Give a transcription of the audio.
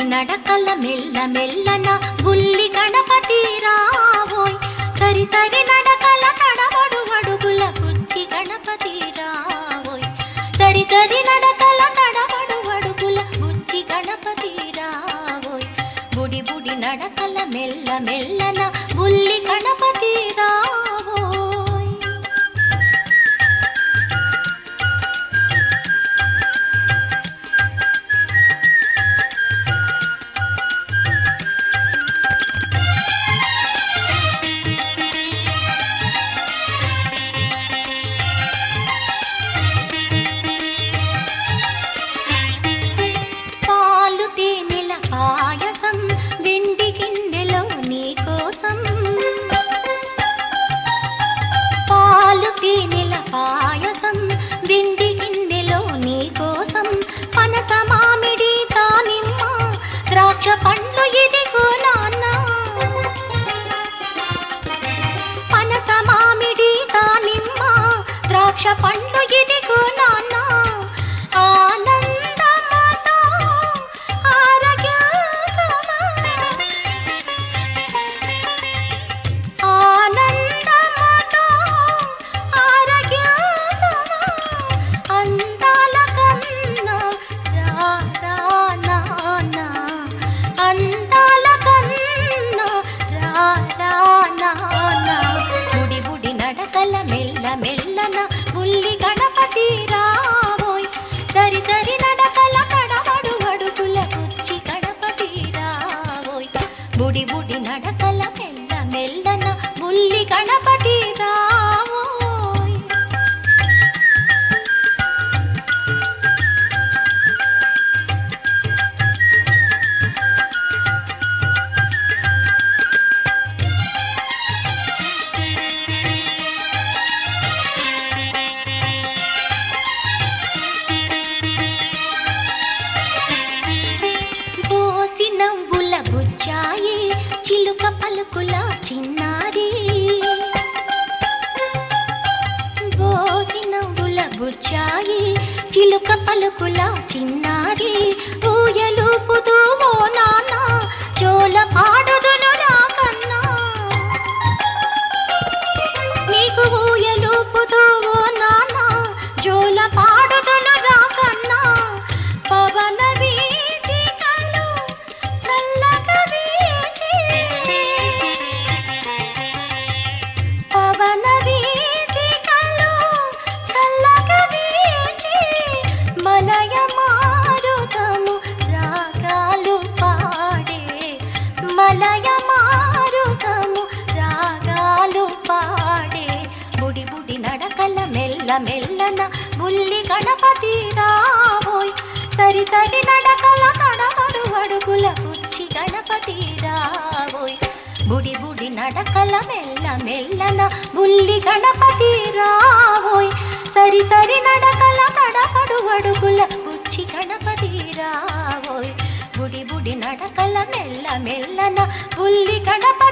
నడకల మెల్ల మెల్లన బుల్లి గణపతి రావోయ్ సరి సరి నడకల తడబడు అడుగుల బుజ్జి గణపతి రావోయ్ సరి సరి నడకల తడబడు అడుగుల బుజ్జి గణపతి రావోయ్ బుడి బుడి నడకల మెల్ల మెల్లన బుల్లి గణపతి రావోయ్ పండ్లు ఇదిగో నాన్న పనస మామిడి దానిమ్మ ద్రాక్ష పండ్లు ఇదిగో నాన్న ఆనందమతో ఆనందమతో అందాల కన్నా రా నాన్న అందాల కన్నా రా నాన్న బుడి బుడి నడకల మెల్ల మెల్లన బుల్లి గణపతి రావోయ్ సరి సరి నడకల తడబడు అడుగుల బుజ్జి గణపతి రావోయ్ బుడి బుడి నడకల మెల్ల మెల్లన బుల్లి గణపతి రావోయ్ నవ్వుల బుజ్జాయి చిలుక పలుకుల చిన్నారి బోసి నవ్వుల బుజ్జాయి చిలుక పలుకుల చిన్నారి ఊయలూపుతూ ఓ నాన్న జోల పాడుదును రాకన్నా నీకు ఊయలూపుతూ ఓ నాన్న జోల పాడుదును రాకన్నా పవన మెల్లన బుల్లి గణపతి రావోయ్ సరి సరి నడకల తడబడు అడుగుల బుజ్జి గణపతి రావోయ్ బుడి బుడి నడకల మెల్ల మెల్లన బుల్లి గణపతి రావోయ్ సరి సరి నడకల తడబడు అడుగుల బుజ్జి గణపతి రావోయ్ బుడి బుడి నడకల మెల్ల మెల్లన బుల్లి గణపతి